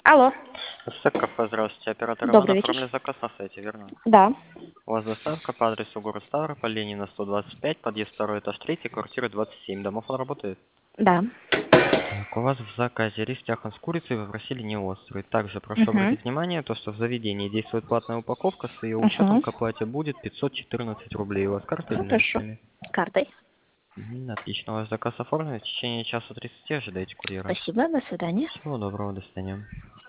Алло. Кафе, здравствуйте. Оператор Иван, Добрый вечер. оформили заказ на сайте, верно? Да. У вас доставка по адресу город Ставрополь, Ленина 125, подъезд 2, этаж 3, квартира 27. Домофон работает? Да. Так, у вас в заказе рис тяхан с курицей, вы просили не острый. Также прошу Угу. обратить внимание, то, что в заведении действует платная упаковка, с ее учетом Угу. к оплате будет 514 рублей. У вас карта или Хорошо. наличными? С картой. Отлично, у вас заказ оформлен. В течение часа 30 ожидайте курьера. Спасибо. До свидания. Всего доброго, до свидания.